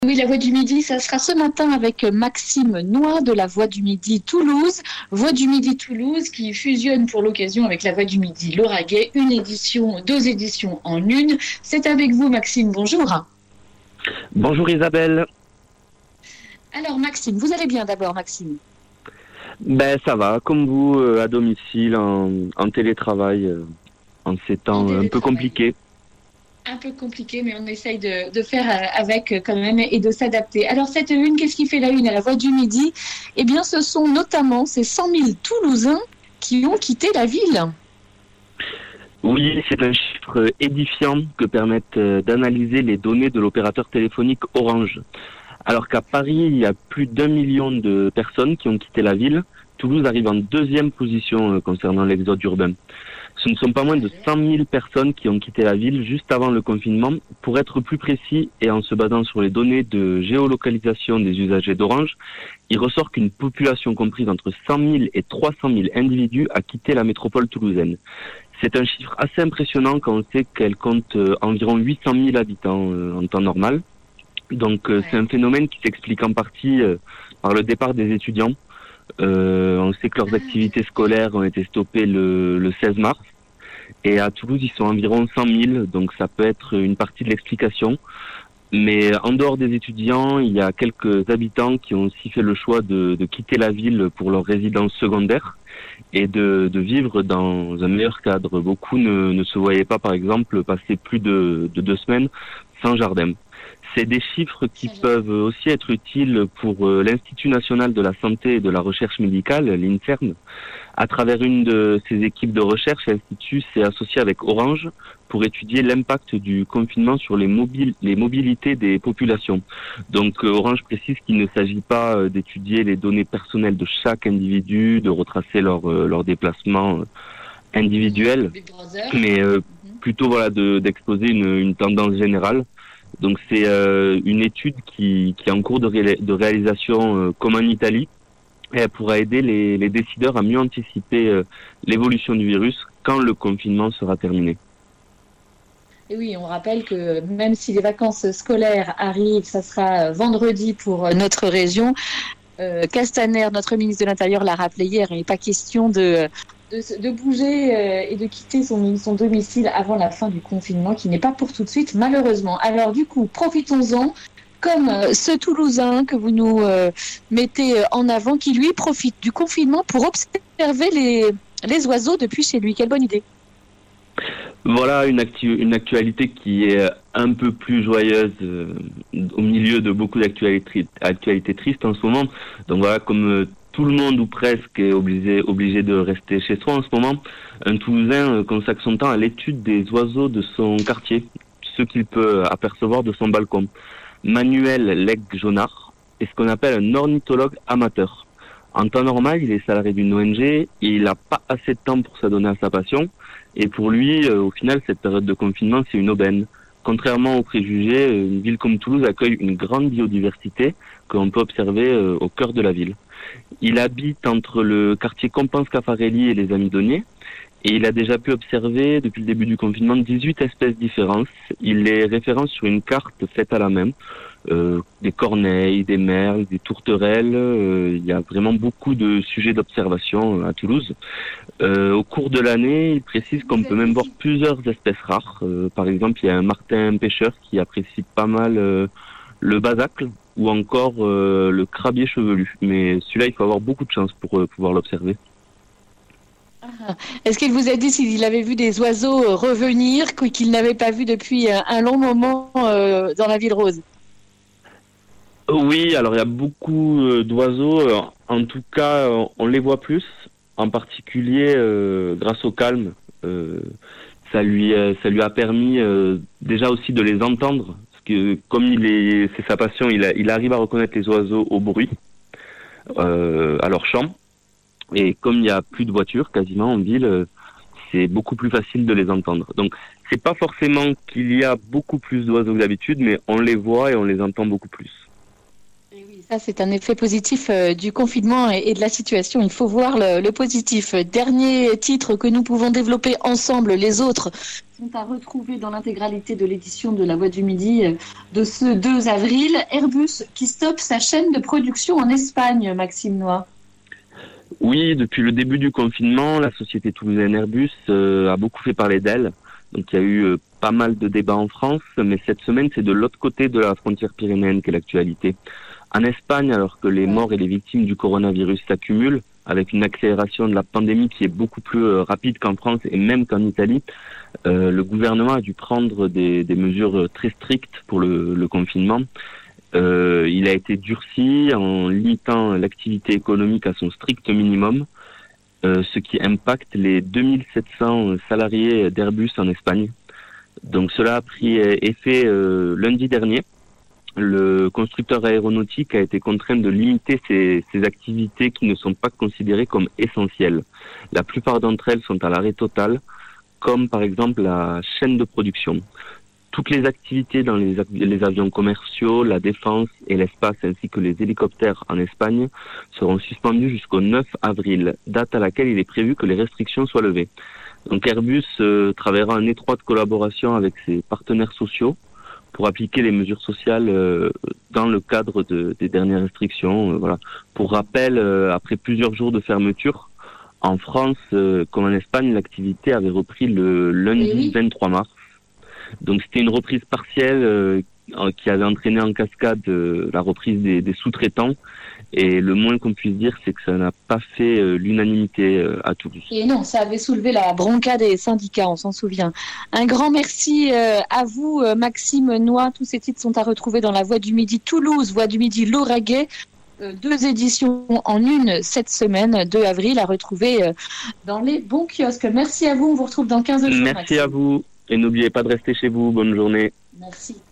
Oui, la Voix du Midi, ça sera ce matin avec Maxime Noix de la Voix du Midi Toulouse. Voix du Midi Toulouse qui fusionne pour l'occasion avec la Voix du Midi Lauragais, deux éditions en une. C'est avec vous, Maxime. Bonjour. Bonjour Isabelle. Alors, Maxime, vous allez bien d'abord, Maxime? Ben ça va, comme vous, à domicile, en télétravail, en ces En temps un peu télétravail. compliqués. Un peu compliqué, mais on essaye de faire avec quand même et de s'adapter. Alors, cette une, qu'est-ce qui fait la une à la Voix du Midi? Eh bien, ce sont notamment ces 100 000 Toulousains qui ont quitté la ville. Oui, c'est un chiffre édifiant que permettent d'analyser les données de l'opérateur téléphonique Orange. Alors qu'à Paris, il y a plus d'1 million de personnes qui ont quitté la ville, Toulouse arrive en deuxième position concernant l'exode urbain. Ce ne sont pas moins de 100 000 personnes qui ont quitté la ville juste avant le confinement. Pour être plus précis et en se basant sur les données de géolocalisation des usagers d'Orange, il ressort qu'une population comprise entre 100 000 et 300 000 individus a quitté la métropole toulousaine. C'est un chiffre assez impressionnant quand on sait qu'elle compte environ 800 000 habitants en temps normal. Donc c'est un phénomène qui s'explique en partie par le départ des étudiants. On sait que leurs activités scolaires ont été stoppées le 16 mars. Et à Toulouse, ils sont environ 100 000, donc ça peut être une partie de l'explication. Mais en dehors des étudiants, il y a quelques habitants qui ont aussi fait le choix de quitter la ville pour leur résidence secondaire et de vivre dans un meilleur cadre. Beaucoup ne se voyaient pas, par exemple, passer plus de 2 semaines sans jardin. C'est des chiffres qui peuvent aussi être utiles pour l'Institut national de la santé et de la recherche médicale, l'INSERM. À travers une de ses équipes de recherche, l'Institut s'est associé avec Orange pour étudier l'impact du confinement sur les mobilités des populations. Donc Orange précise qu'il ne s'agit pas d'étudier les données personnelles de chaque individu, de retracer leurs déplacements individuels, mais plutôt voilà d'exposer une tendance générale. Donc c'est une étude qui est en cours de réalisation comme en Italie. Et elle pourra aider les décideurs à mieux anticiper l'évolution du virus quand le confinement sera terminé. Et oui, on rappelle que même si les vacances scolaires arrivent, ça sera vendredi pour notre région. Castaner, notre ministre de l'Intérieur, l'a rappelé hier, il n'est pas question de bouger et de quitter son domicile avant la fin du confinement, qui n'est pas pour tout de suite, malheureusement. Alors du coup, profitons-en, comme ce Toulousain que vous nous mettez en avant, qui lui profite du confinement pour observer les oiseaux depuis chez lui. Quelle bonne idée! Voilà une actualité qui est un peu plus joyeuse au milieu de beaucoup d'actualités tristes en ce moment. Donc voilà, comme tout le monde ou presque est obligé de rester chez soi en ce moment, un Toulousain consacre son temps à l'étude des oiseaux de son quartier, ce qu'il peut apercevoir de son balcon. Manuel Legge-Jonard est ce qu'on appelle un ornithologue amateur. En temps normal, il est salarié d'une ONG et il n'a pas assez de temps pour s'adonner à sa passion. Et pour lui, au final, cette période de confinement, c'est une aubaine. Contrairement aux préjugés, une ville comme Toulouse accueille une grande biodiversité que l'on peut observer au cœur de la ville. Il habite entre le quartier Compense-Caffarelli et les Amidonniers. Et il a déjà pu observer, depuis le début du confinement, 18 espèces différentes. Il les référence sur une carte faite à la main. Des corneilles, des merles, des tourterelles. Il y a vraiment beaucoup de sujets d'observation à Toulouse. Au cours de l'année, il précise qu'on peut même voir plusieurs espèces rares. Par exemple, il y a un martin pêcheur qui apprécie pas mal le basacle ou encore le crabier chevelu. Mais celui-là, il faut avoir beaucoup de chance pour pouvoir l'observer. Est-ce qu'il vous a dit s'il avait vu des oiseaux revenir qu'il n'avait pas vu depuis un long moment dans la ville rose? Oui, alors il y a beaucoup d'oiseaux. En tout cas, on les voit plus. En particulier, grâce au calme, ça lui a permis déjà aussi de les entendre. Parce que comme c'est sa passion, il arrive à reconnaître les oiseaux au bruit, à leur chant. Et comme il n'y a plus de voitures quasiment en ville, c'est beaucoup plus facile de les entendre. Donc, c'est pas forcément qu'il y a beaucoup plus d'oiseaux que d'habitude, mais on les voit et on les entend beaucoup plus. Ça, c'est un effet positif du confinement et de la situation. Il faut voir le positif. Dernier titre que nous pouvons développer ensemble, les autres sont à retrouver dans l'intégralité de l'édition de La Voix du Midi de ce 2 avril. Airbus qui stoppe sa chaîne de production en Espagne, Maxime Noy. Oui, depuis le début du confinement, la société toulousaine Airbus a beaucoup fait parler d'elle. Donc il y a eu pas mal de débats en France, mais cette semaine, c'est de l'autre côté de la frontière pyrénéenne qu'est l'actualité. En Espagne, alors que les morts et les victimes du coronavirus s'accumulent, avec une accélération de la pandémie qui est beaucoup plus rapide qu'en France et même qu'en Italie, le gouvernement a dû prendre des mesures très strictes pour le confinement. Il a été durci en limitant l'activité économique à son strict minimum, ce qui impacte les 2700 salariés d'Airbus en Espagne. Donc cela a pris effet lundi dernier. Le constructeur aéronautique a été contraint de limiter ses activités qui ne sont pas considérées comme essentielles. La plupart d'entre elles sont à l'arrêt total, comme par exemple la chaîne de production. Toutes les activités dans les avions commerciaux, la défense et l'espace ainsi que les hélicoptères en Espagne seront suspendues jusqu'au 9 avril, date à laquelle il est prévu que les restrictions soient levées. Donc Airbus travaillera en étroite collaboration avec ses partenaires sociaux pour appliquer les mesures sociales dans le cadre des dernières restrictions. Voilà. Pour rappel, après plusieurs jours de fermeture, en France comme en Espagne, l'activité avait repris le lundi 23 mars. Donc c'était une reprise partielle qui avait entraîné en cascade la reprise des sous-traitants. Et le moins qu'on puisse dire, c'est que ça n'a pas fait l'unanimité à Toulouse. Et non, ça avait soulevé la bronca des syndicats, on s'en souvient. Un grand merci à vous, Maxime Noy. Tous ces titres sont à retrouver dans La Voix du Midi Toulouse, Voix du Midi Lauragais. 2 éditions en une cette semaine, 2 avril, à retrouver dans les bons kiosques. Merci à vous, on vous retrouve dans 15 jours. Merci Maxime. À vous, et n'oubliez pas de rester chez vous. Bonne journée. Merci.